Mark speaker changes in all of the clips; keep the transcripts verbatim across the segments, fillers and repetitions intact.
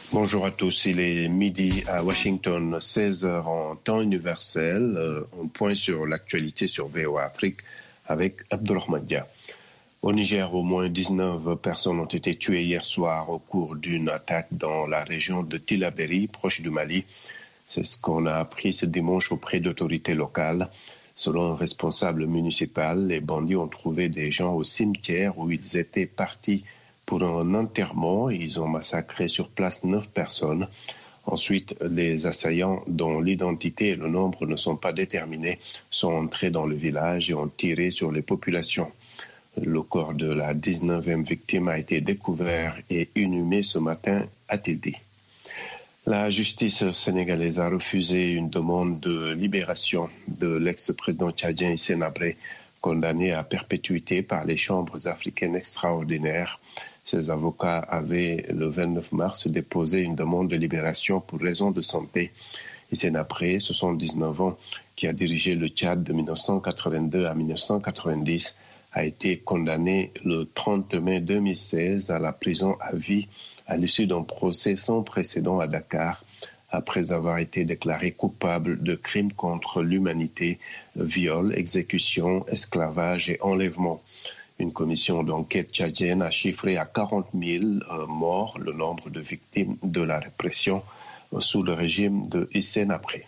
Speaker 1: Bonjour à tous, il est midi à Washington, seize heures en temps universel. Euh, on point sur l'actualité sur V O A Afrique avec Abdulrahman Dia. Au Niger, au moins dix-neuf personnes ont été tuées hier soir au cours d'une attaque dans la région de Tillabéri, proche du Mali. C'est ce qu'on a appris ce dimanche auprès d'autorités locales. Selon un responsable municipal, les bandits ont trouvé des gens au cimetière où ils étaient partis pour un enterrement. Ils ont massacré sur place neuf personnes. Ensuite, les assaillants, dont l'identité et le nombre ne sont pas déterminés, sont entrés dans le village et ont tiré sur les populations. Le corps de la dix-neuvième victime a été découvert et inhumé ce matin, a-t-il dit. La justice sénégalaise a refusé une demande de libération de l'ex-président tchadien Hissène Habré, condamné à perpétuité par les chambres africaines extraordinaires. Ses avocats avaient, le vingt-neuf mars, déposé une demande de libération pour raison de santé. Hissène Habré, soixante-dix-neuf ans, qui a dirigé le Tchad de dix-neuf cent quatre-vingt-deux à dix-neuf cent quatre-vingt-dix, a été condamné le trente mai deux mille seize à la prison à vie à l'issue d'un procès sans précédent à Dakar, après avoir été déclaré coupable de crimes contre l'humanité, viol, exécution, esclavage et enlèvement. Une commission d'enquête tchadienne a chiffré à quarante mille euh, morts le nombre de victimes de la répression euh, sous le régime de Hissène Habré.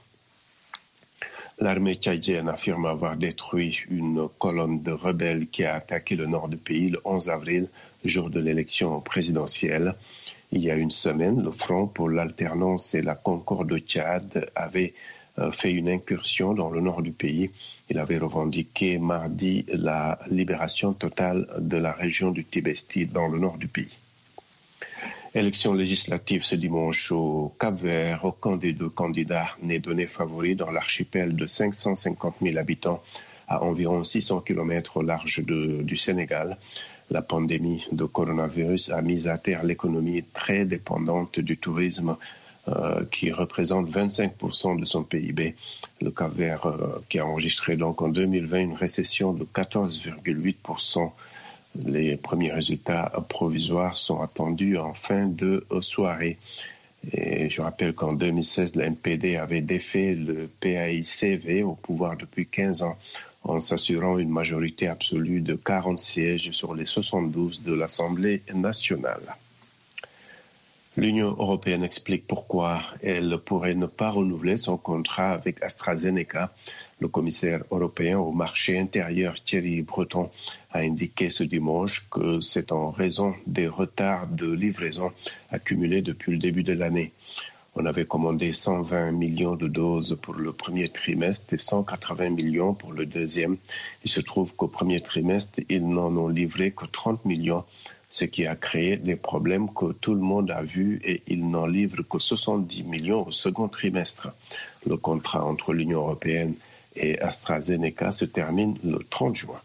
Speaker 1: L'armée tchadienne affirme avoir détruit une colonne de rebelles qui a attaqué le nord du pays le onze avril, jour de l'élection présidentielle. Il y a une semaine, le Front pour l'alternance et la concorde au Tchad avait euh, fait une incursion dans le nord du pays. Il avait revendiqué mardi la libération totale de la région du Tibesti dans le nord du pays. Élection législative ce dimanche au Cap-Vert. Aucun des deux candidats n'est donné favori dans l'archipel de cinq cent cinquante mille habitants à environ six cents kilomètres au large de, du Sénégal. La pandémie de coronavirus a mis à terre l'économie très dépendante du tourisme euh, qui représente vingt-cinq pour cent de son P I B. Le Cap-Vert euh, qui a enregistré donc en deux mille vingt une récession de quatorze virgule huit pour cent. Les premiers résultats provisoires sont attendus en fin de soirée. Et je rappelle qu'en deux mille seize, la M P D avait défait le P A I C V au pouvoir depuis quinze ans en s'assurant une majorité absolue de quarante sièges sur les soixante-douze de l'Assemblée nationale. L'Union européenne explique pourquoi elle pourrait ne pas renouveler son contrat avec AstraZeneca. Le commissaire européen au marché intérieur Thierry Breton a indiqué ce dimanche que c'est en raison des retards de livraison accumulés depuis le début de l'année. On avait commandé cent vingt millions de doses pour le premier trimestre et cent quatre-vingts millions pour le deuxième. Il se trouve qu'au premier trimestre, ils n'en ont livré que trente millions, ce qui a créé des problèmes que tout le monde a vus et ils n'en livrent que soixante-dix millions au second trimestre. Le contrat entre l'Union européenne et AstraZeneca se termine le trente juin.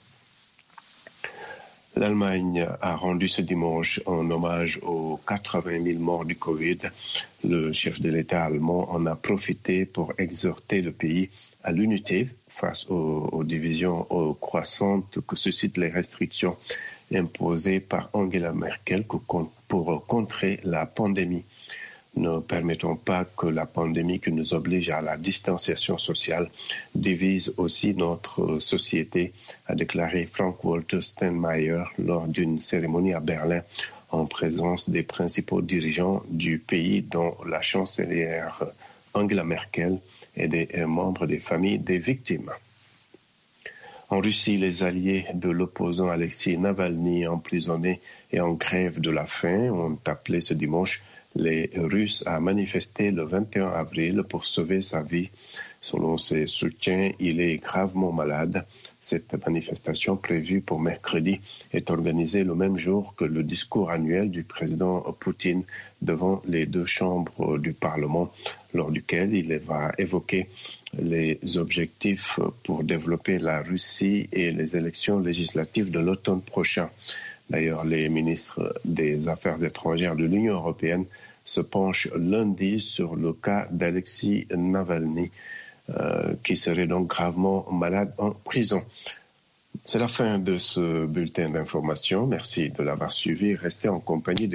Speaker 1: L'Allemagne a rendu ce dimanche un hommage aux quatre-vingt mille morts du Covid. Le chef de l'État allemand en a profité pour exhorter le pays à l'unité face aux, aux divisions aux croissantes que suscitent les restrictions imposées par Angela Merkel pour contrer la pandémie. Ne permettons pas que la pandémie qui nous oblige à la distanciation sociale divise aussi notre société, a déclaré Frank-Walter Steinmeier lors d'une cérémonie à Berlin en présence des principaux dirigeants du pays, dont la chancelière Angela Merkel et des membres des familles des victimes. En Russie, les alliés de l'opposant Alexei Navalny, emprisonné et en grève de la faim, ont appelé ce dimanche les Russes à manifester le vingt et un avril pour sauver sa vie. Selon ses soutiens, il est gravement malade. Cette manifestation prévue pour mercredi est organisée le même jour que le discours annuel du président Poutine devant les deux chambres du Parlement, lors duquel il va évoquer les objectifs pour développer la Russie et les élections législatives de l'automne prochain. D'ailleurs, les ministres des Affaires étrangères de l'Union européenne se penchent lundi sur le cas d'Alexei Navalny, euh, qui serait donc gravement malade en prison. C'est la fin de ce bulletin d'information. Merci de l'avoir suivi. Restez en compagnie de